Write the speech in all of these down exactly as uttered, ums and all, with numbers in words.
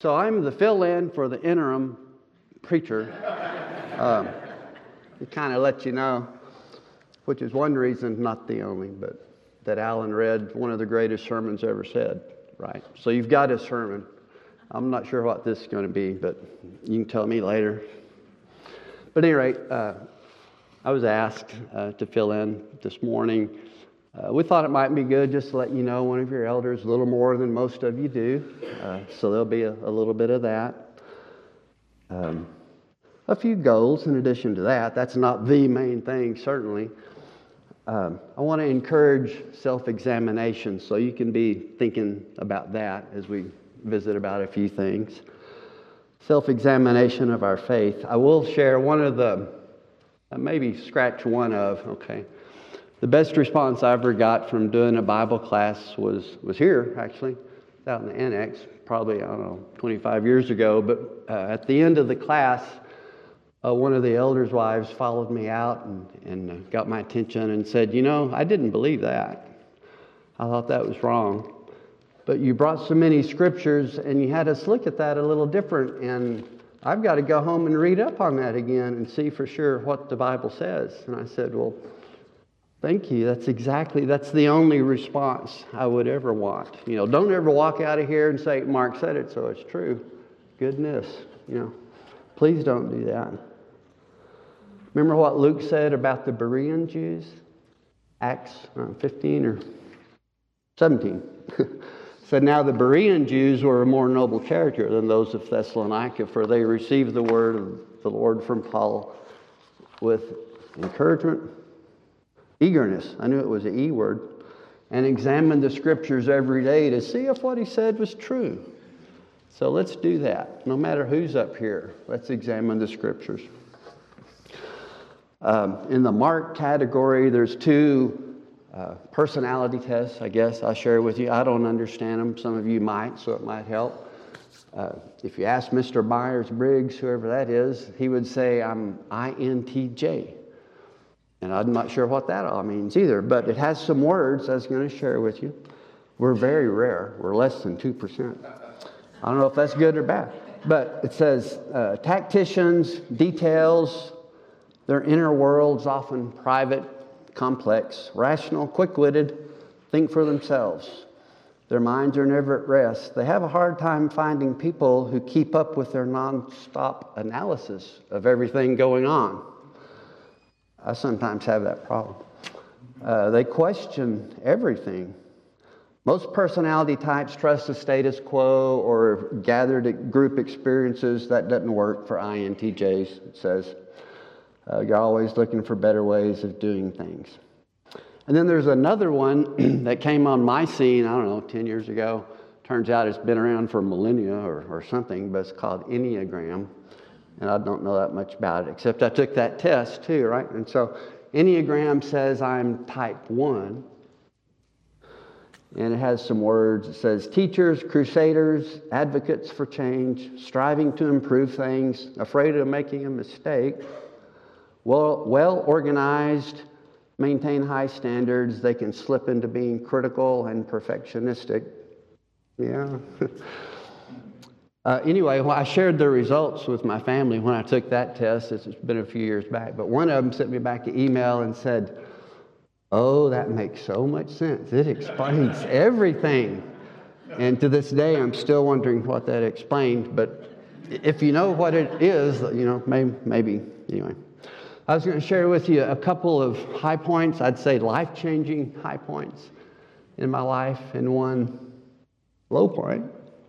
So I'm the fill-in for the interim preacher. Um, to kind of let you know, which is one reason, not the only, but that Alan read one of the greatest sermons ever said, right? So you've got his sermon. I'm not sure what this is going to be, but you can tell me later. But at any rate, uh, I was asked uh, to fill in this morning. Uh, we thought it might be good just to let you know one of your elders a little more than most of you do. Uh, so there'll be a, a little bit of that. Um, a few goals in addition to that. That's not the main thing, certainly. Um, I want to encourage self-examination, so you can be thinking about that as we visit about a few things. Self-examination of our faith. I will share one of the, uh, maybe scratch one of, okay. The best response I ever got from doing a Bible class was, was here, actually, out in the annex, probably, I don't know, twenty-five years ago. But uh, at the end of the class, uh, one of the elders' wives followed me out and, and uh, got my attention and said, you know, I didn't believe that. I thought that was wrong. But you brought so many scriptures and you had us look at that a little different. And I've got to go home and read up on that again and see for sure what the Bible says. And I said, well, thank you. That's exactly, that's the only response I would ever want. You know, don't ever walk out of here and say, Mark said it, so it's true. Goodness, you know, please don't do that. Remember what Luke said about the Berean Jews? Acts uh, fifteen or seventeen. Said, now the Berean Jews were a more noble character than those of Thessalonica, for they received the word of the Lord from Paul with encouragement, eagerness, I knew it was an E word, and examined the scriptures every day to see if what he said was true. So let's do that. No matter who's up here, let's examine the scriptures. Um, in the Mark category, there's two uh, personality tests, I guess I'll share with you. I don't understand them. Some of you might, so it might help. Uh, if you ask Mister Myers-Briggs, whoever that is, he would say, I'm I N T J. And I'm not sure what that all means either, but it has some words I was going to share with you. We're very rare. We're less than two percent. I don't know if that's good or bad. But it says uh, tacticians, details, their inner worlds often private, complex, rational, quick-witted, think for themselves. Their minds are never at rest. They have a hard time finding people who keep up with their non-stop analysis of everything going on. I sometimes have that problem. Uh, they question everything. Most personality types trust the status quo or gathered group experiences. That doesn't work for I N T Js, it says. Uh, you're always looking for better ways of doing things. And then there's another one that came on my scene, I don't know, ten years ago. Turns out it's been around for millennia or, or something, but it's called Enneagram. And I don't know that much about it, except I took that test too, right? And so Enneagram says I'm type one. And it has some words. It says teachers, crusaders, advocates for change, striving to improve things, afraid of making a mistake, well, well organized, maintain high standards. They can slip into being critical and perfectionistic. Yeah. Uh, anyway, well, I shared the results with my family when I took that test. It's been a few years back. But one of them sent me back an email and said, oh, that makes so much sense. It explains everything. And to this day, I'm still wondering what that explained. But if you know what it is, you know, maybe, maybe. Anyway, I was going to share with you a couple of high points. I'd say life-changing high points in my life and one low point.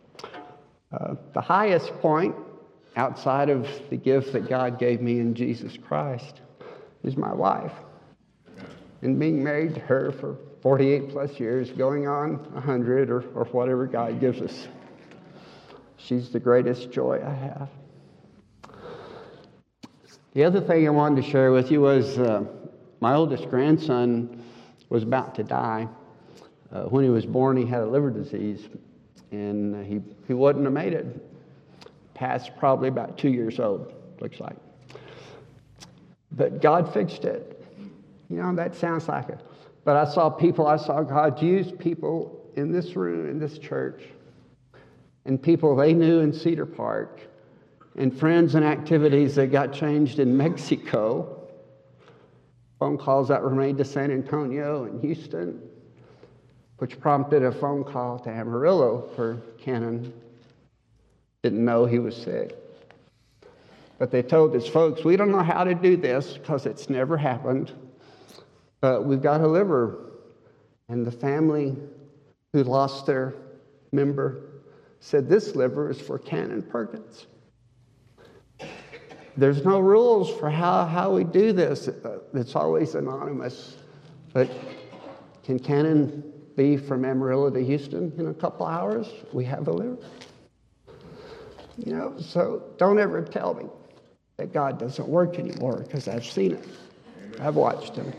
Uh, the highest point outside of the gift that God gave me in Jesus Christ is my wife. And being married to her for forty-eight plus years, going on one hundred or, or whatever God gives us. She's the greatest joy I have. The other thing I wanted to share with you was uh, my oldest grandson was about to die. Uh, when he was born, he had a liver disease. And he, he wouldn't have made it. Past probably about two years old, looks like. But God fixed it. You know, that sounds like it. But I saw people, I saw God use people in this room, in this church, and people they knew in Cedar Park, and friends and activities that got changed in Mexico, phone calls that were made to San Antonio and Houston, which prompted a phone call to Amarillo for Cannon. Didn't know he was sick. But they told his folks, we don't know how to do this because it's never happened, but we've got a liver. And the family who lost their member said, this liver is for Cannon Perkins. There's no rules for how, how we do this. It's always anonymous. But can Cannon be from Amarillo to Houston in a couple hours? We have a liver. You know, so don't ever tell me that God doesn't work anymore, because I've seen it. I've watched him.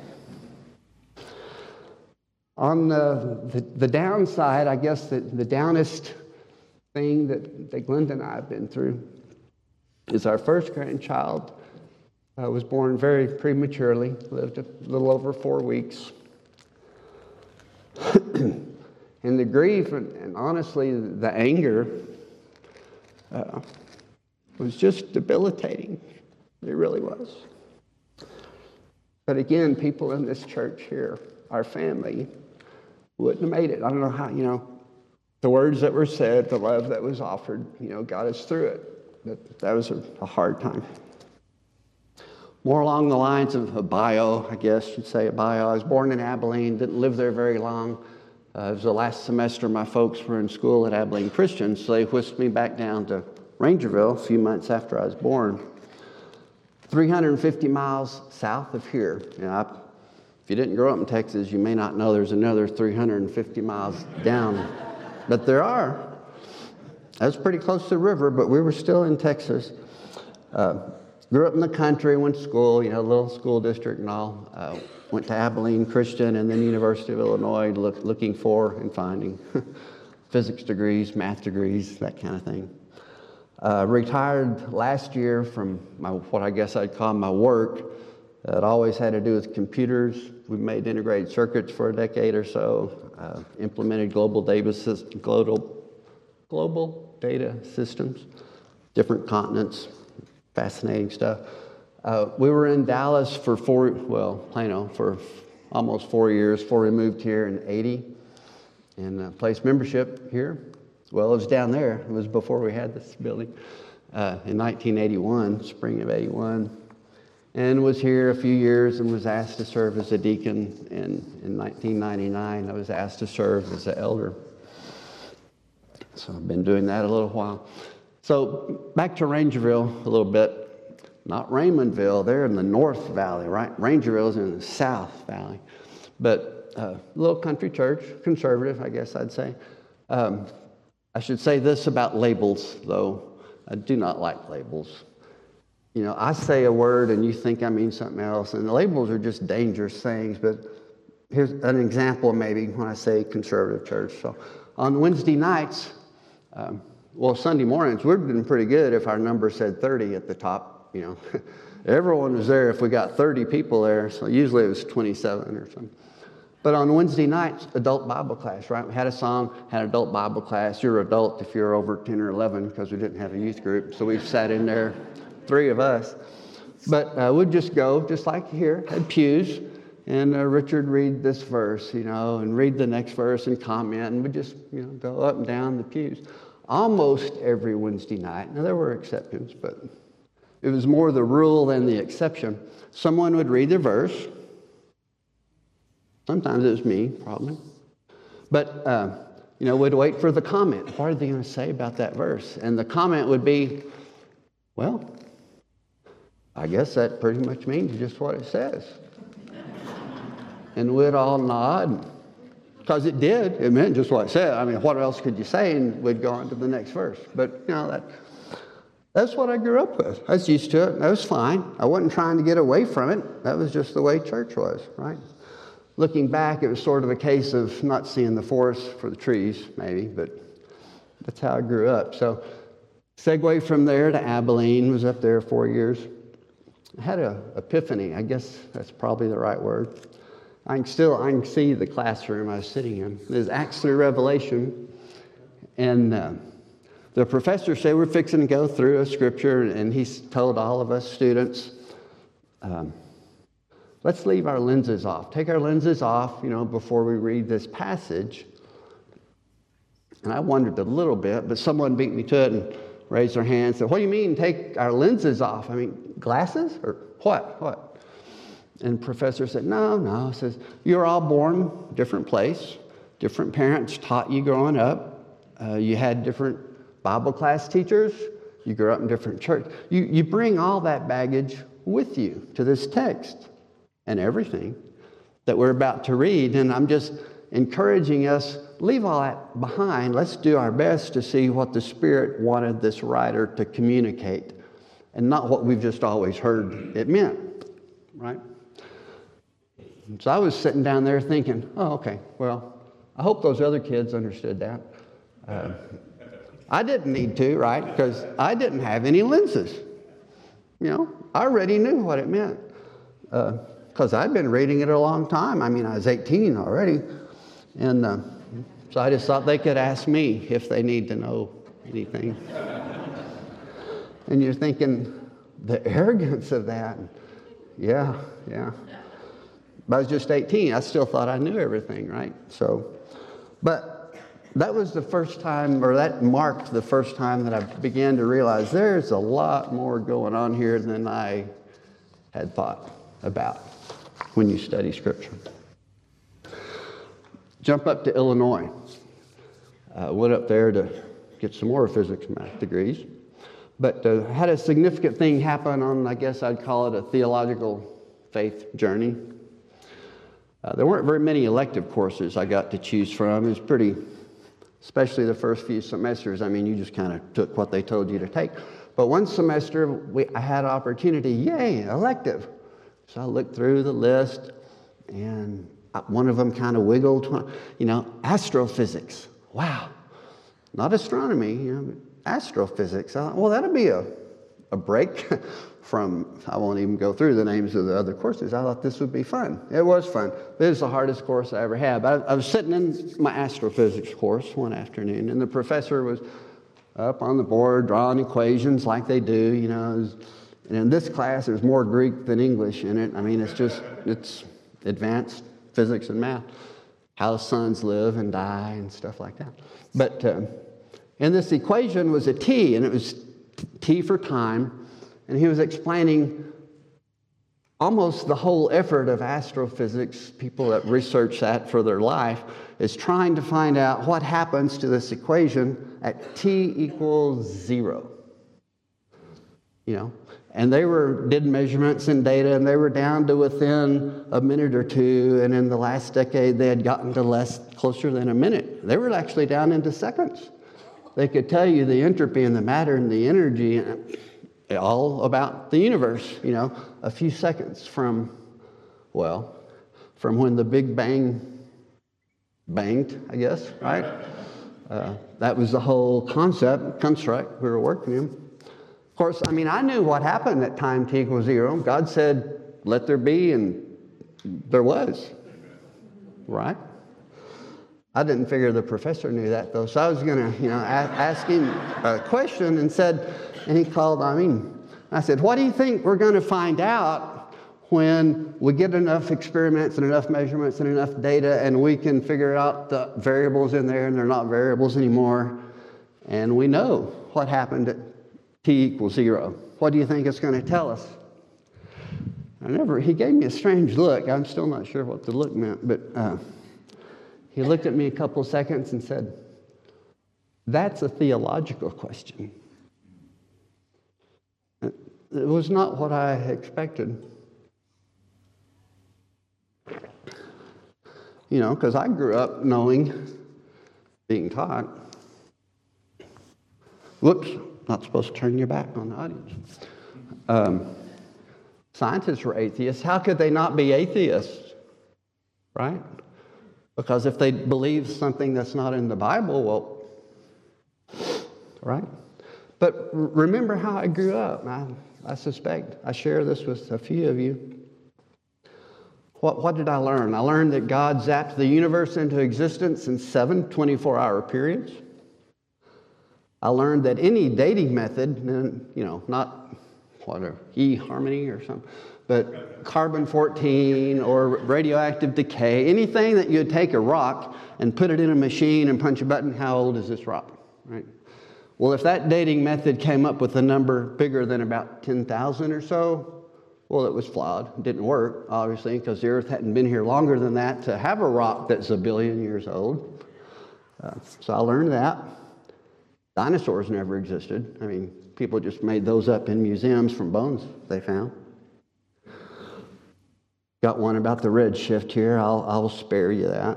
On the, the, the downside, I guess the, the downest thing that, that Glenda and I have been through is our first grandchild uh, was born very prematurely, lived a little over four weeks. And the grief and, and honestly the anger uh, was just debilitating. It really was. But again, people in this church here, our family, wouldn't have made it. I don't know how, you know, the words that were said, the love that was offered, you know, got us through it. But that was a, a hard time. More along the lines of a bio, I guess you'd say a bio. I was born in Abilene, didn't live there very long. Uh, it was the last semester my folks were in school at Abilene Christian, so they whisked me back down to Rangerville a few months after I was born. three hundred fifty miles south of here. You know, I, if you didn't grow up in Texas, you may not know there's another three hundred fifty miles down. But there are. That's pretty close to the river, but we were still in Texas. Uh, grew up in the country, went to school, you know, little school district and all. Uh, went to Abilene Christian and then University of Illinois, look, looking for and finding physics degrees, math degrees, that kind of thing. Uh, retired last year from my, what I guess I'd call my work. Uh, it always had to do with computers. We made integrated circuits for a decade or so, uh, implemented global data, global, global data systems, different continents, fascinating stuff. Uh, we were in Dallas for four, well, Plano, for almost four years before we moved here in eighty and uh, placed membership here. Well, it was down there. It was before we had this building uh, in nineteen eighty-one, spring of eighty-one. And was here a few years and was asked to serve as a deacon. And in nineteen ninety-nine, I was asked to serve as an elder. So I've been doing that a little while. So back to Rangerville a little bit. Not Raymondville, they're in the North Valley, right? Rangerville's in the South Valley. But a uh, little country church, conservative, I guess I'd say. Um, I should say this about labels, though. I do not like labels. You know, I say a word and you think I mean something else, and the labels are just dangerous things. But here's an example maybe when I say conservative church. So on Wednesday nights, um, well, Sunday mornings, we've been pretty good if our number said thirty at the top. You know, everyone was there if we got thirty people there. So usually it was twenty-seven or something. But on Wednesday nights, adult Bible class, right? We had a song, had adult Bible class. You're adult if you're over ten or eleven because we didn't have a youth group. So we sat in there, three of us. But uh, we'd just go, just like here, had pews. And uh, Richard read this verse, you know, and read the next verse and comment. And we'd just, you know, go up and down the pews. Almost every Wednesday night. Now, there were exceptions, but it was more the rule than the exception. Someone would read the verse. Sometimes it was me, probably. But, uh, you know, we'd wait for the comment. What are they going to say about that verse? And the comment would be, well, I guess that pretty much means just what it says. And we'd all nod, because it did. It meant just what it said. I mean, what else could you say? And we'd go on to the next verse. But, you know, that... That's what I grew up with. I was used to it. That was fine. I wasn't trying to get away from it. That was just the way church was, right? Looking back, it was sort of a case of not seeing the forest for the trees, maybe, but that's how I grew up. So, segue from there to Abilene, was up there four years. I had an epiphany. I guess that's probably the right word. I can still, I can see the classroom I was sitting in. There's Acts through Revelation, and... Uh, The professor said we're fixing to go through a scripture, and he told all of us students, um, let's leave our lenses off. Take our lenses off, you know, before we read this passage. And I wondered a little bit, but someone beat me to it and raised their hand and said, what do you mean take our lenses off? I mean, glasses or what? What? And the professor said, no, no. He says, you're all born different place. Different parents taught you growing up. Uh, you had different Bible class teachers. You grew up in different church. You, you bring all that baggage with you to this text and everything that we're about to read. And I'm just encouraging us, leave all that behind. Let's do our best to see what the Spirit wanted this writer to communicate and not what we've just always heard it meant, right? So I was sitting down there thinking, oh, okay, well, I hope those other kids understood that. Uh, I didn't need to, right? Because I didn't have any lenses. You know, I already knew what it meant. Because uh, I'd been reading it a long time. I mean, I was eighteen already. And uh, so I just thought they could ask me if they need to know anything. And you're thinking, the arrogance of that. Yeah, yeah. But I was just eighteen. I still thought I knew everything, right? So, but that was the first time, or that marked the first time that I began to realize there's a lot more going on here than I had thought about when you study Scripture. Jump up to Illinois. Uh, went up there to get some more physics and math degrees. But uh, had a significant thing happen on, I guess I'd call it a theological faith journey. Uh, there weren't very many elective courses I got to choose from. It was pretty, especially the first few semesters. I mean, you just kind of took what they told you to take. But one semester, we, I had an opportunity, yay, elective. So I looked through the list, and one of them kind of wiggled, you know, astrophysics. Wow. Not astronomy, you know, but astrophysics. I thought, well, that'll be a, a break from, I won't even go through the names of the other courses. I thought this would be fun. It was fun. It was the hardest course I ever had. But I, I was sitting in my astrophysics course one afternoon, and the professor was up on the board drawing equations like they do, you know. Was, and in this class, there's more Greek than English in it. I mean, it's just, it's advanced physics and math, how suns live and die and stuff like that. But, uh, and this equation was a T, and it was T for time, and he was explaining almost the whole effort of astrophysics, people that research that for their life, is trying to find out what happens to this equation at T equals zero. You know, and they were did measurements and data, and they were down to within a minute or two, and in the last decade, they had gotten to less, closer than a minute. They were actually down into seconds. They could tell you the entropy and the matter and the energy, all about the universe, you know, a few seconds from, well, from when the Big Bang banged, I guess, right? Uh, that was the whole concept, construct we were working in. Of course, I mean, I knew what happened at time t equals zero. God said, let there be, and there was, right? I didn't figure the professor knew that, though. So I was going to, you know, ask him a question and said, and he called on me. I said, what do you think we're going to find out when we get enough experiments and enough measurements and enough data, and we can figure out the variables in there, and they're not variables anymore, and we know what happened at t equals zero? What do you think it's going to tell us? I never, he gave me a strange look. I'm still not sure what the look meant, but uh, he looked at me a couple seconds and said, that's a theological question. It was not what I expected. You know, because I grew up knowing, being taught, whoops, not supposed to turn your back on the audience. Um, scientists were atheists. How could they not be atheists? Right? Because if they believe something that's not in the Bible, well, right? But remember how I grew up. I, I suspect I share this with a few of you. What, what did I learn? I learned that God zapped the universe into existence in seven twenty-four hour periods. I learned that any dating method, you know, not whatever, eHarmony or something, but carbon fourteen or radioactive decay, anything that you'd take a rock and put it in a machine and punch a button, how old is this rock, right? Well, if that dating method came up with a number bigger than about ten thousand or so, well, it was flawed. It didn't work, obviously, because the Earth hadn't been here longer than that to have a rock that's a billion years old. Uh, so I learned that. Dinosaurs never existed. I mean, people just made those up in museums from bones they found. Got one about the red shift here. I'll, I'll spare you that.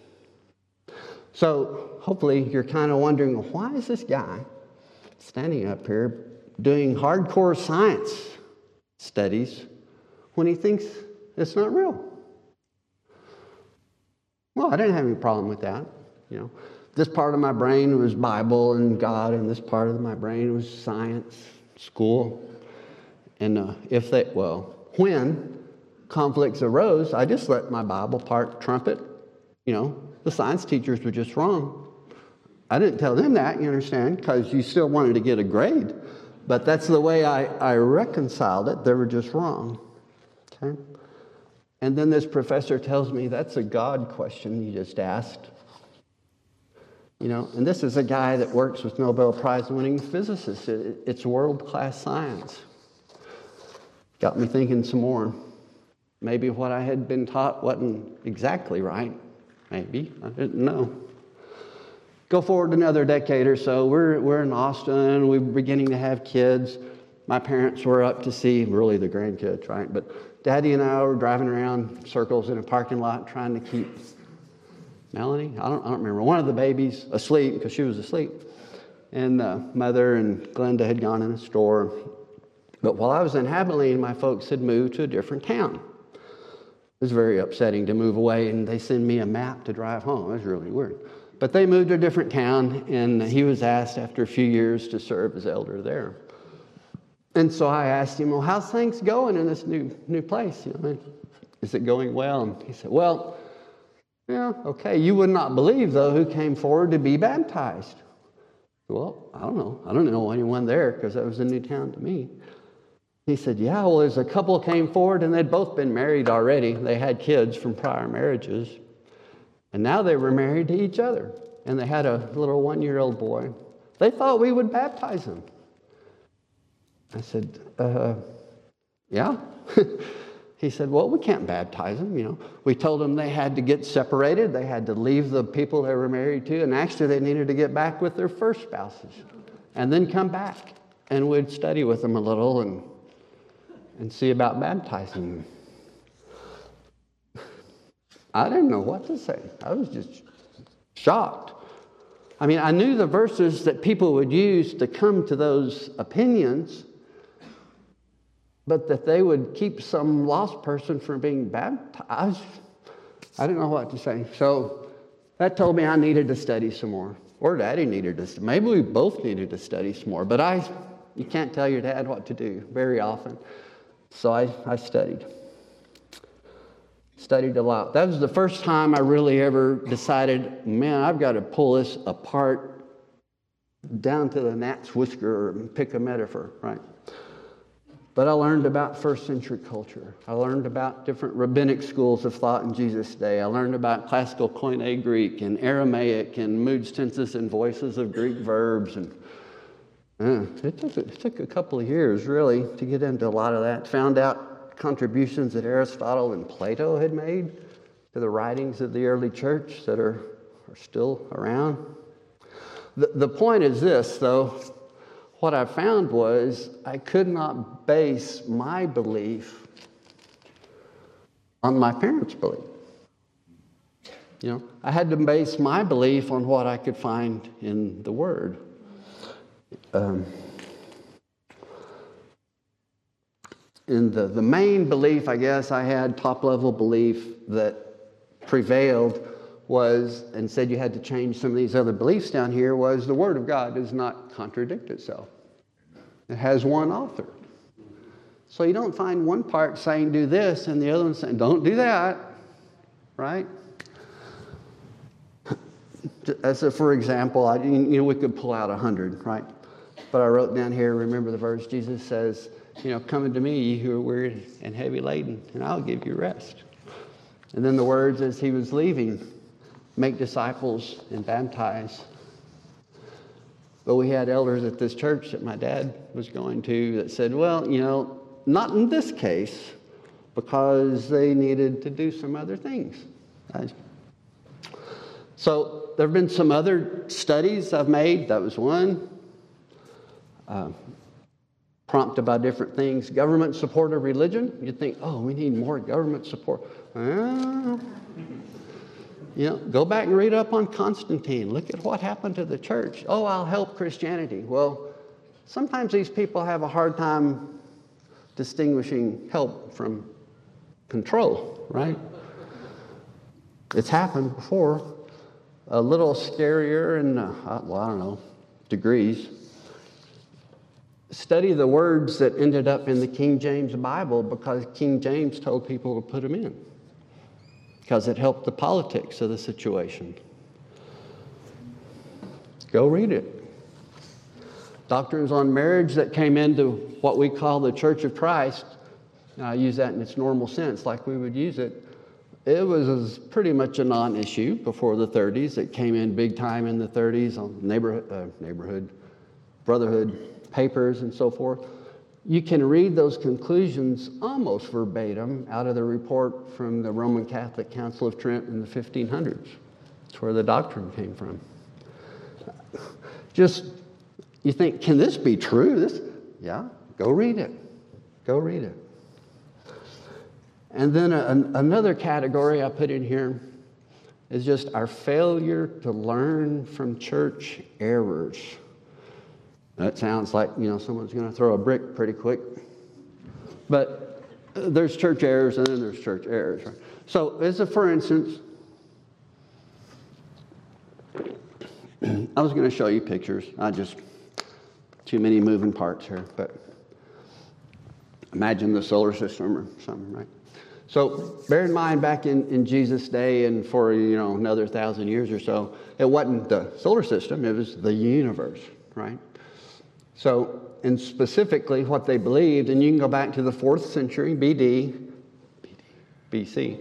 So hopefully you're kind of wondering, why is this guy standing up here doing hardcore science studies when he thinks it's not real? Well, I didn't have any problem with that. You know, this part of my brain was Bible and God, and this part of my brain was science, school. And uh, if they, well, when conflicts arose, I just let my Bible part trump it. You know, the science teachers were just wrong. I didn't tell them that, you understand, because you still wanted to get a grade. But that's the way I, I reconciled it. They were just wrong. Okay? And then this professor tells me, that's a God question you just asked. You know, and this is a guy that works with Nobel Prize-winning physicists. It, it's world-class science. Got me thinking some more. Maybe what I had been taught wasn't exactly right. Maybe. I didn't know. Go forward another decade or so. We're, we're in Austin. We're beginning to have kids. My parents were up to see, really the grandkids, right? But Daddy and I were driving around circles in a parking lot trying to keep Melanie, I don't, I don't remember, one of the babies asleep because she was asleep. And uh, Mother and Glenda had gone in a store. But while I was in Abilene, my folks had moved to a different town. It was very upsetting to move away, and they send me a map to drive home. It was really weird. But they moved to a different town, and he was asked after a few years to serve as elder there. And so I asked him, well, how's things going in this new new place? You know, is it going well? And he said, well, yeah, okay. You would not believe, though, who came forward to be baptized. Well, I don't know. I don't know anyone there because that was a new town to me. He said, yeah, well, there's a couple came forward, and they'd both been married already. They had kids from prior marriages. And now they were married to each other. And they had a little one-year-old boy. They thought we would baptize him. I said, uh, yeah. He said, well, we can't baptize them, you know. We told them they had to get separated. They had to leave the people they were married to. And actually, they needed to get back with their first spouses. And then come back. And we'd study with them a little and, and see about baptizing them. I didn't know what to say. I was just shocked. I mean, I knew the verses that people would use to come to those opinions, but that they would keep some lost person from being baptized, I didn't know what to say. So that told me I needed to study some more. Or Daddy needed to. Maybe we both needed to study some more. But I, you can't tell your dad what to do very often. So I, I studied. Studied a lot. That was the first time I really ever decided, man, I've got to pull this apart down to the gnat's whisker and pick a metaphor, right? But I learned about first century culture. I learned about different rabbinic schools of thought in Jesus' day. I learned about classical Koine Greek and Aramaic and moods, tenses, and voices of Greek verbs. And uh, it, took, it took a couple of years, really, to get into a lot of that. Found out contributions that Aristotle and Plato had made to the writings of the early church that are, are still around. The, the point is this, though. What I found was I could not base my belief on my parents' belief. You know, I had to base my belief on what I could find in the Word. Um, in the, the main belief, I guess, I had top-level belief that prevailed was, and said you had to change some of these other beliefs down here, was the Word of God does not contradict itself. It has one author. So you don't find one part saying do this and the other one saying don't do that, right? As a, for example, I, you know, we could pull out a hundred, right? But I wrote down here, remember the verse, Jesus says, you know, come unto me, ye who are weary and heavy laden, and I'll give you rest. And then the words as he was leaving, make disciples and baptize. But we had elders at this church that my dad was going to that said, well, you know, not in this case, because they needed to do some other things. I, so there have been some other studies I've made. That was one. Uh, prompted by different things. Government support of religion. You'd think, oh, we need more government support. Well, you know, go back and read up on Constantine. Look at what happened to the church. Oh, I'll help Christianity. Well, sometimes these people have a hard time distinguishing help from control, right? It's happened before. A little scarier in, uh, well, I don't know, degrees. Study the words that ended up in the King James Bible because King James told people to put them in because it helped the politics of the situation. Go read it. Doctrines on marriage that came into what we call the Church of Christ, I use that in its normal sense like we would use it. It was pretty much a non-issue before the thirties. It came in big time in the thirties on neighborhood, uh, neighborhood, brotherhood papers and so forth. You can read those conclusions almost verbatim out of the report from the Roman Catholic Council of Trent in the fifteen hundreds. That's where the doctrine came from. Just, you think, can this be true? This, yeah, go read it. Go read it. And then a, an, another category I put in here is just our failure to learn from church errors. That sounds like, you know, someone's going to throw a brick pretty quick. But there's church errors and then there's church errors. Right? So as a for instance, I was going to show you pictures. I just, too many moving parts here. But imagine the solar system or something, right? So bear in mind back in, in Jesus' day and for, you know, another thousand years or so, it wasn't the solar system, it was the universe, right? So, and specifically what they believed, and you can go back to the fourth century B D, B C.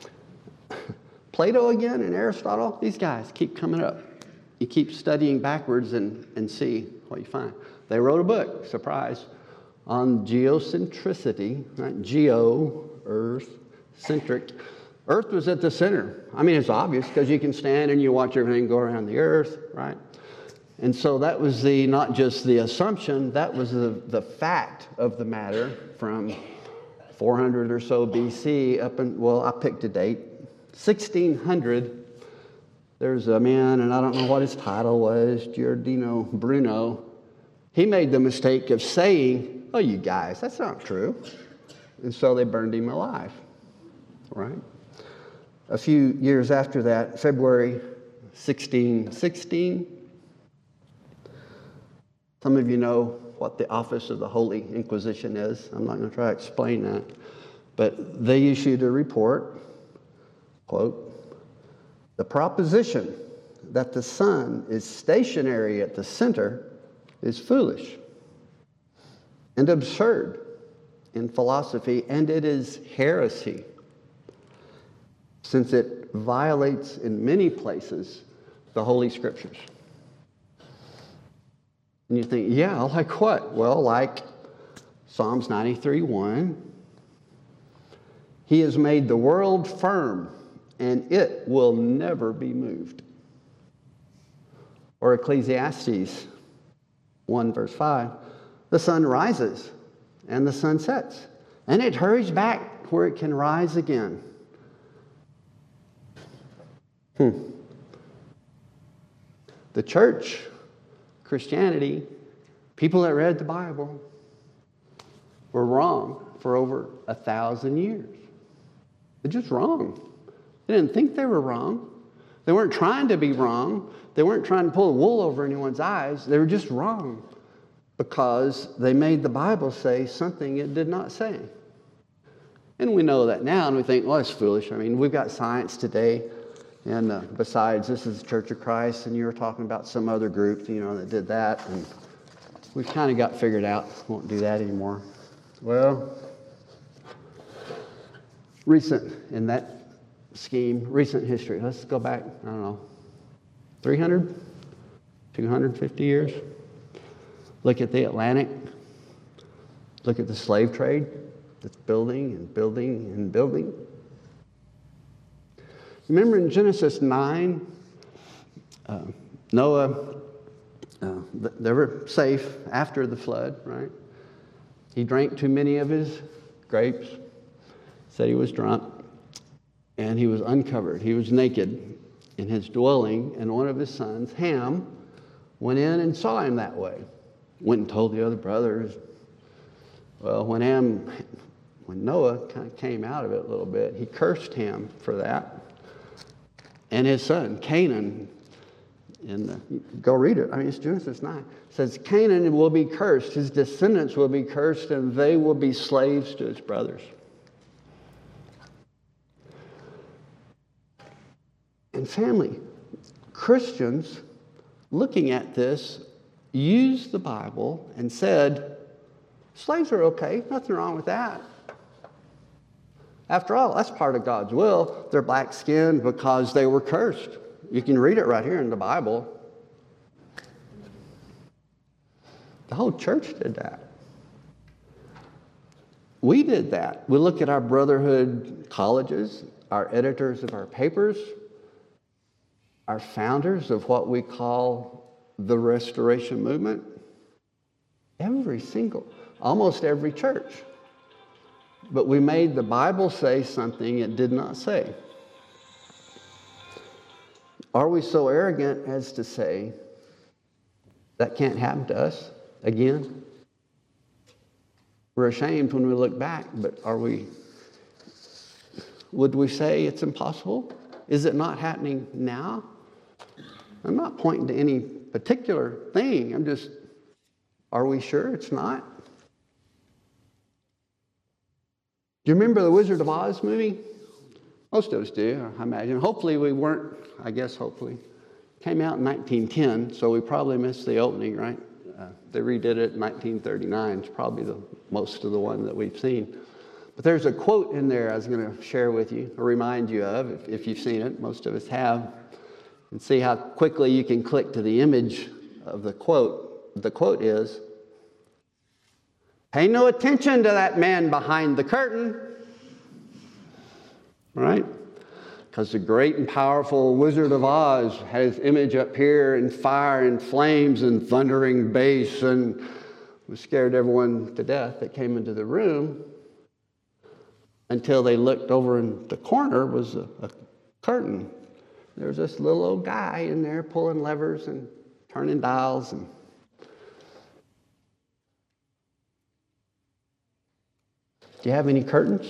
Plato again and Aristotle, these guys keep coming up. You keep studying backwards and, and see what you find. They wrote a book, surprise, on geocentricity, right? Geo, Earth, centric. Earth was at the center. I mean, it's obvious because you can stand and you watch everything go around the Earth, right? And so that was the, not just the assumption, that was the, the fact of the matter from four hundred or so B C up in, well, I picked a date, sixteen hundred. There's a man, and I don't know what his title was, Giordano Bruno. He made the mistake of saying, oh, you guys, that's not true. And so they burned him alive, right? A few years after that, February sixteen sixteen, some of you know what the Office of the Holy Inquisition is. I'm not going to try to explain that. But they issued a report, quote, the proposition that the sun is stationary at the center is foolish and absurd in philosophy, and it is heresy, since it violates in many places the Holy Scriptures. And you think, yeah, like what? Well, like Psalms ninety-three one. He has made the world firm, and it will never be moved. Or Ecclesiastes one verse five. The sun rises and the sun sets, and it hurries back where it can rise again. Hmm. The church, Christianity, people that read the Bible were wrong for over a thousand years. They're just wrong. They didn't think they were wrong. They weren't trying to be wrong. They weren't trying to pull the wool over anyone's eyes. They were just wrong because they made the Bible say something it did not say. And we know that now, and we think, well, it's foolish. I mean, we've got science today. And uh, besides, this is the Church of Christ, and you were talking about some other group, you know, that did that. And we've kind of got figured out. Won't do that anymore. Well, recent in that scheme, recent history. Let's go back, I don't know, three hundred, two hundred fifty years. Look at the Atlantic. Look at the slave trade that's building and building and building. Remember in Genesis nine, uh, Noah, uh, they were safe after the flood, right? He drank too many of his grapes, said he was drunk, and he was uncovered. He was naked in his dwelling, and one of his sons, Ham, went in and saw him that way. Went and told the other brothers. Well, when Ham, when Noah kind of came out of it a little bit, he cursed Ham for that. And his son, Canaan, in the, go read it. I mean, it's Genesis nine. It says, Canaan will be cursed. His descendants will be cursed, and they will be slaves to his brothers. And family, Christians looking at this used the Bible and said, slaves are okay. Nothing wrong with that. After all, that's part of God's will. They're black-skinned because they were cursed. You can read it right here in the Bible. The whole church did that. We did that. We look at our brotherhood colleges, our editors of our papers, our founders of what we call the Restoration Movement. Every single, almost every church. But we made the Bible say something it did not say. Are we so arrogant as to say that can't happen to us again? We're ashamed when we look back, but are we, would we say it's impossible? Is it not happening now? I'm not pointing to any particular thing. I'm just, are we sure it's not? Do you remember the Wizard of Oz movie? Most of us do, I imagine. Hopefully we weren't, I guess hopefully. Came out in nineteen ten, so we probably missed the opening, right? Uh, they redid it in nineteen thirty-nine. It's probably the most of the one that we've seen. But there's a quote in there I was going to share with you, or remind you of, if, if you've seen it. Most of us have. And see how quickly you can click to the image of the quote. The quote is, pay no attention to that man behind the curtain. Right? Because the great and powerful Wizard of Oz had his image up here in fire and flames and thundering bass and scared everyone to death that came into the room until they looked over in the corner was a, a curtain. There was this little old guy in there pulling levers and turning dials. And do you have any curtains?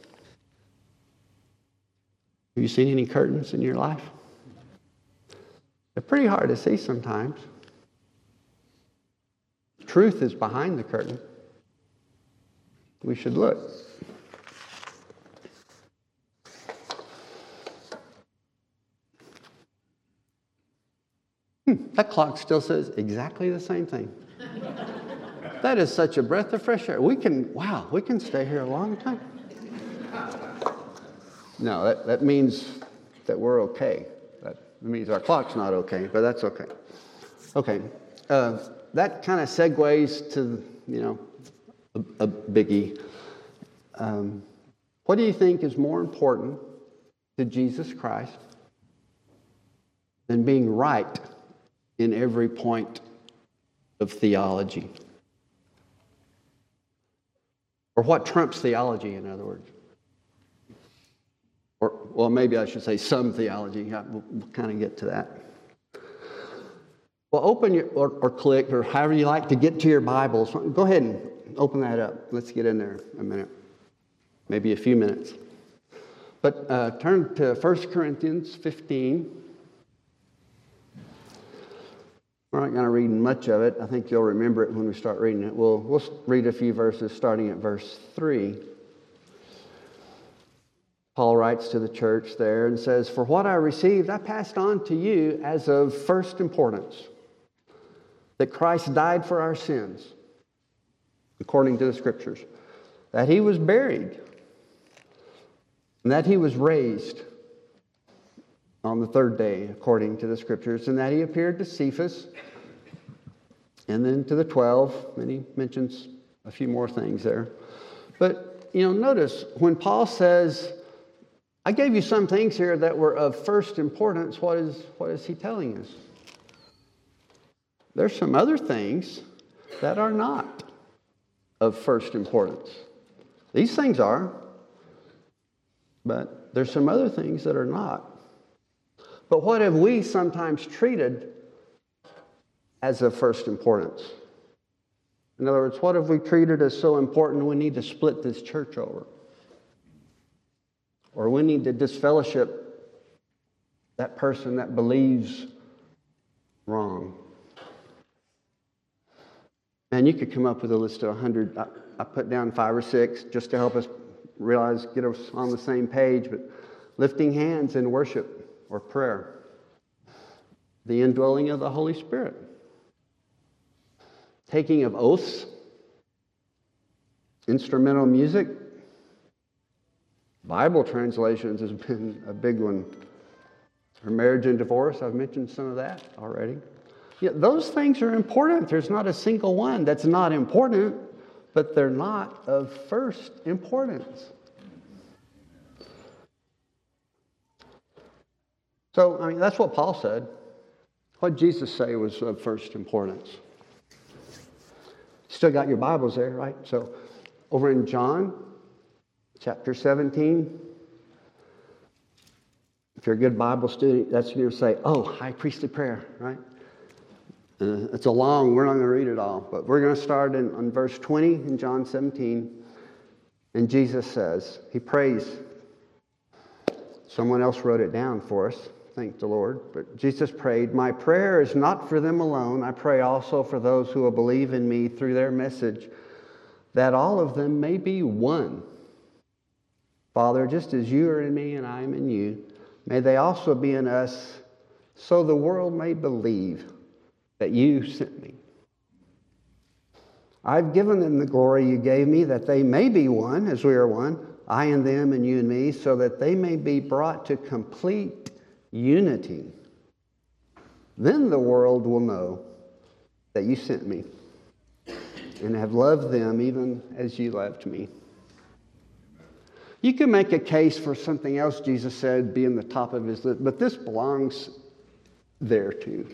Have you seen any curtains in your life? They're pretty hard to see sometimes. Truth is behind the curtain. We should look. Hmm, that clock still says exactly the same thing. That is such a breath of fresh air. We can, wow, we can stay here a long time. No, that, that means that we're okay. That means our clock's not okay, but that's okay. Okay, uh, that kind of segues to, you know, a, a biggie. Um, what do you think is more important to Jesus Christ than being right in every point of theology? Or what trumps theology, in other words? Or, well, maybe I should say some theology. We'll, we'll kind of get to that. Well, open your, or, or click, or however you like to get to your Bibles. Go ahead and open that up. Let's get in there a minute. Maybe a few minutes. But uh, turn to First Corinthians fifteen. We're not going to read much of it. I think you'll remember it when we start reading it. We'll, we'll read a few verses starting at verse three. Paul writes to the church there and says, "For what I received, I passed on to you as of first importance, that Christ died for our sins, according to the Scriptures, that He was buried, and that He was raised on the third day, according to the Scriptures, and that He appeared to Cephas, and then to the twelve," and he mentions a few more things there. But, you know, notice when Paul says, "I gave you some things here that were of first importance," what is, what is he telling us? There's some other things that are not of first importance. These things are, but there's some other things that are not. But what have we sometimes treated as of first importance? In other words, what have we treated as so important we need to split this church over? Or we need to disfellowship that person that believes wrong. And you could come up with a list of a hundred. I, I put down five or six just to help us realize, get us on the same page. But lifting hands in worship or prayer, the indwelling of the Holy Spirit, taking of oaths, instrumental music, Bible translations has been a big one. For marriage and divorce, I've mentioned some of that already. Yeah, those things are important. There's not a single one that's not important, but they're not of first importance. So, I mean, that's what Paul said. What did Jesus say was of first importance? Still got your Bibles there, right? So, over in John chapter seventeen, if you're a good Bible student, that's going to say, oh, high priestly prayer, right? Uh, it's a long, we're not going to read it all, but we're going to start in, on verse twenty in John seventeen. And Jesus says, he prays. Someone else wrote it down for us. Thank the Lord. But Jesus prayed, "My prayer is not for them alone. I pray also for those who will believe in me through their message, that all of them may be one. Father, just as you are in me and I am in you, may they also be in us, so the world may believe that you sent me. I've given them the glory you gave me, that they may be one as we are one, I and them and you and me, so that they may be brought to complete unity. Then the world will know that you sent me and have loved them even as you loved me." You can make a case for something else Jesus said being the top of his list, but this belongs there too.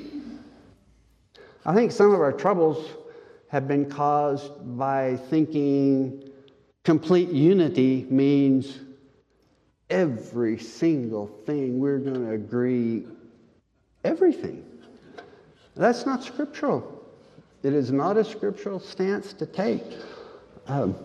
I think some of our troubles have been caused by thinking complete unity means every single thing we're going to agree, everything. That's not scriptural. It is not a scriptural stance to take. Um,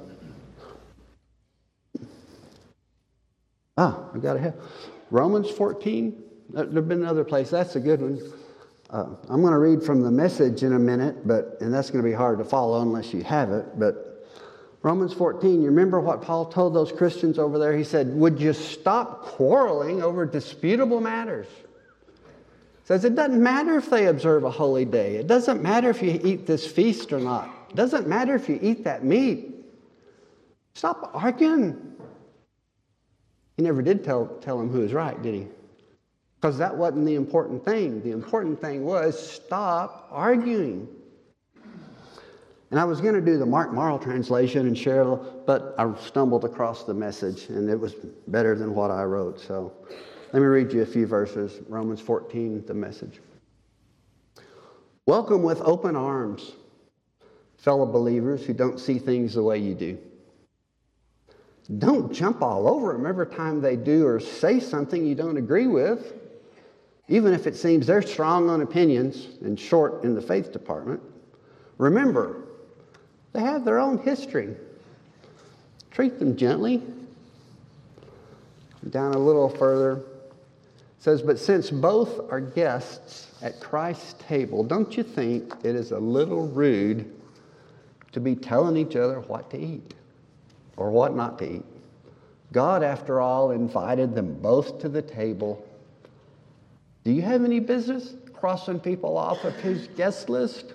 ah, I've got to have Romans fourteen. There have been another place. That's a good one. Uh, I'm going to read from the Message in a minute, but and that's going to be hard to follow unless you have it. But Romans fourteen, you remember what Paul told those Christians over there? He said, would you stop quarreling over disputable matters? He says it doesn't matter if they observe a holy day. It doesn't matter if you eat this feast or not. It doesn't matter if you eat that meat. Stop arguing. He never did tell, tell him who was right, did he? Because that wasn't the important thing. The important thing was stop arguing. And I was going to do the Mark Marl translation and share, but I stumbled across the Message, and it was better than what I wrote. So let me read you a few verses. Romans fourteen, the Message. "Welcome with open arms, fellow believers who don't see things the way you do. Don't jump all over them every time they do or say something you don't agree with, even if it seems they're strong on opinions and short in the faith department. Remember, they have their own history. Treat them gently." Down a little further, it says, "But since both are guests at Christ's table, don't you think it is a little rude to be telling each other what to eat or what not to eat? God, after all, invited them both to the table. Do you have any business crossing people off of his guest list?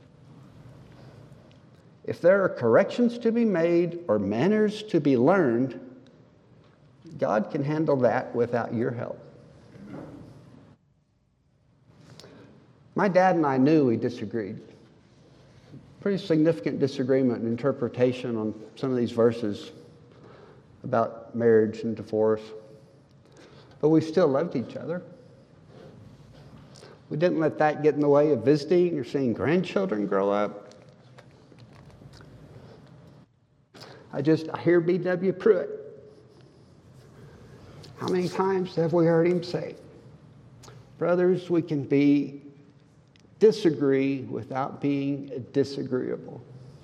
If there are corrections to be made or manners to be learned, God can handle that without your help. My dad and I knew we disagreed. Pretty significant disagreement in interpretation on some of these verses about marriage and divorce. But we still loved each other. We didn't let that get in the way of visiting or seeing grandchildren grow up. I just I hear B W Pruitt. How many times have we heard him say, brothers, we can be disagree without being disagreeable.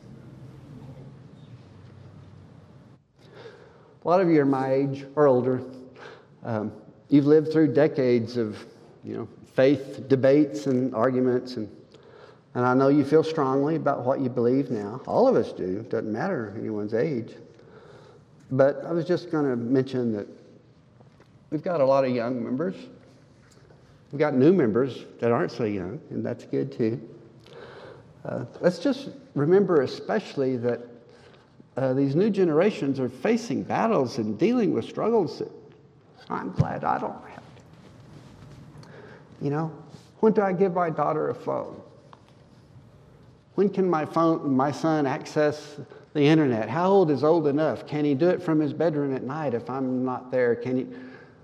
A lot of you are my age or older. Um, you've lived through decades of, you know, faith debates and arguments, and and I know you feel strongly about what you believe now. All of us do. It doesn't matter anyone's age. But I was just going to mention that we've got a lot of young members. We've got new members that aren't so young, and that's good too. Uh, let's just remember especially that uh, these new generations are facing battles and dealing with struggles that I'm glad I don't have to. You know, when do I give my daughter a phone? When can my phone, my son access the internet? How old is old enough? Can he do it from his bedroom at night if I'm not there? Can he,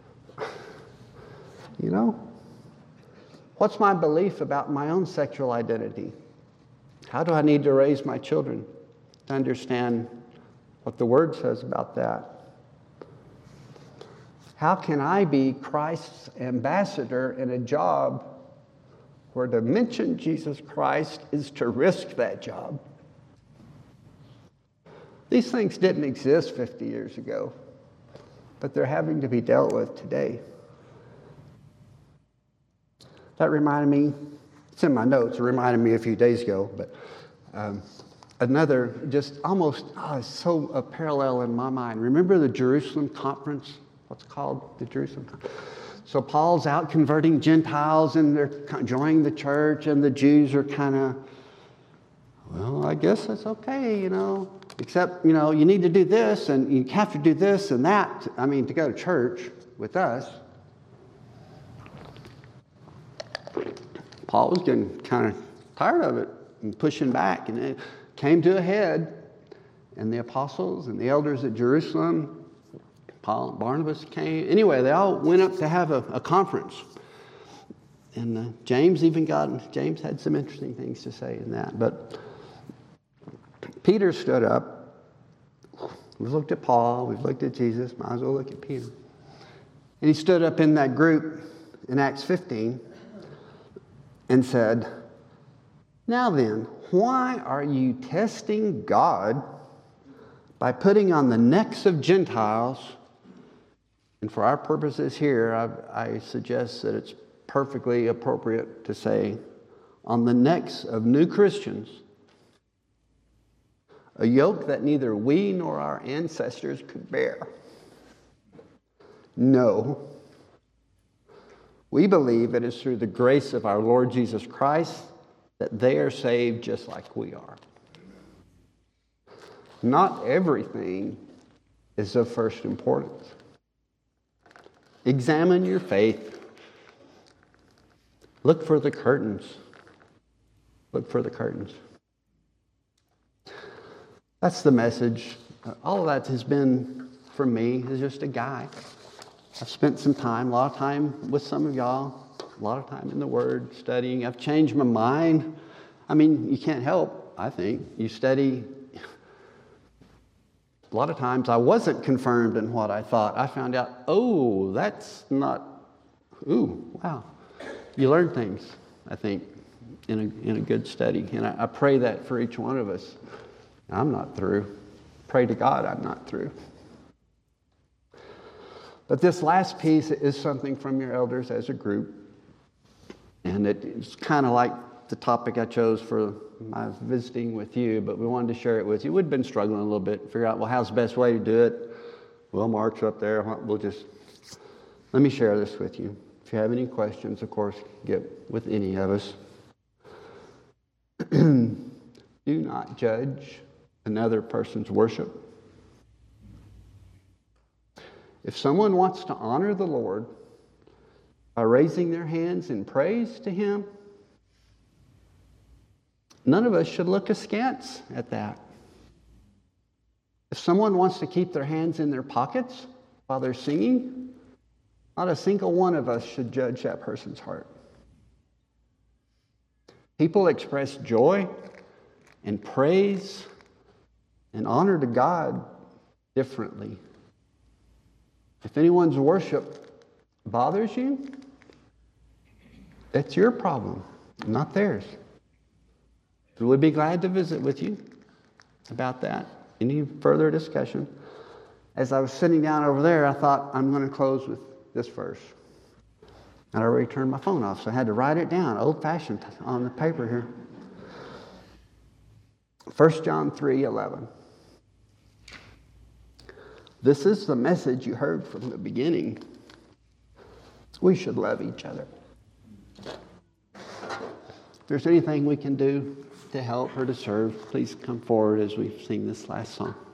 you know? What's my belief about my own sexual identity? How do I need to raise my children to understand what the Word says about that? How can I be Christ's ambassador in a job where to mention Jesus Christ is to risk that job? These things didn't exist fifty years ago, but they're having to be dealt with today. That reminded me, it's in my notes, it reminded me a few days ago, but um, another just almost, oh, it's so a parallel in my mind. Remember the Jerusalem conference? What's it called? The Jerusalem conference. So Paul's out converting Gentiles, and they're joining the church, and the Jews are kind of, well, I guess that's okay, you know, except, you know, you need to do this, and you have to do this and that, I mean, to go to church with us. Paul was getting kind of tired of it and pushing back, and it came to a head, and the apostles and the elders at Jerusalem, Paul and Barnabas came. Anyway, they all went up to have a, a conference. And uh, James even got, James had some interesting things to say in that. But Peter stood up. We've looked at Paul. We've looked at Jesus. Might as well look at Peter. And he stood up in that group in Acts fifteen and said, now then, why are you testing God by putting on the necks of Gentiles? And for our purposes here, I, I suggest that it's perfectly appropriate to say, on the necks of new Christians, a yoke that neither we nor our ancestors could bear. No. We believe it is through the grace of our Lord Jesus Christ that they are saved just like we are. Not everything is of first importance. Examine your faith. Look for the curtains. Look for the curtains. That's the message. All of that has been, for me, as just a guy. I've spent some time, a lot of time with some of y'all, a lot of time in the Word, studying. I've changed my mind. I mean, you can't help, I think. You study. A lot of times I wasn't confirmed in what I thought. I found out, oh, that's not, ooh, wow. You learn things, I think, in a, in a good study. And I, I pray that for each one of us. I'm not through. Pray to God I'm not through. But this last piece is something from your elders as a group. And it's kind of like the topic I chose for my visiting with you, but we wanted to share it with you. We'd been struggling a little bit, figure out, well, how's the best way to do it? Well, Mark's up there. We'll just, let me share this with you. If you have any questions, of course, get with any of us. Do not judge another person's worship. If someone wants to honor the Lord by raising their hands in praise to Him, none of us should look askance at that. If someone wants to keep their hands in their pockets while they're singing, not a single one of us should judge that person's heart. People express joy and praise and honor to God differently. If anyone's worship bothers you, that's your problem, not theirs. We'll be glad to visit with you about that. Any further discussion? As I was sitting down over there, I thought, I'm going to close with this verse. I'd already turned my phone off, so I had to write it down, old-fashioned, on the paper here. First John three eleven. This is the message you heard from the beginning. We should love each other. If there's anything we can do to help or to serve, please come forward as we sing this last song.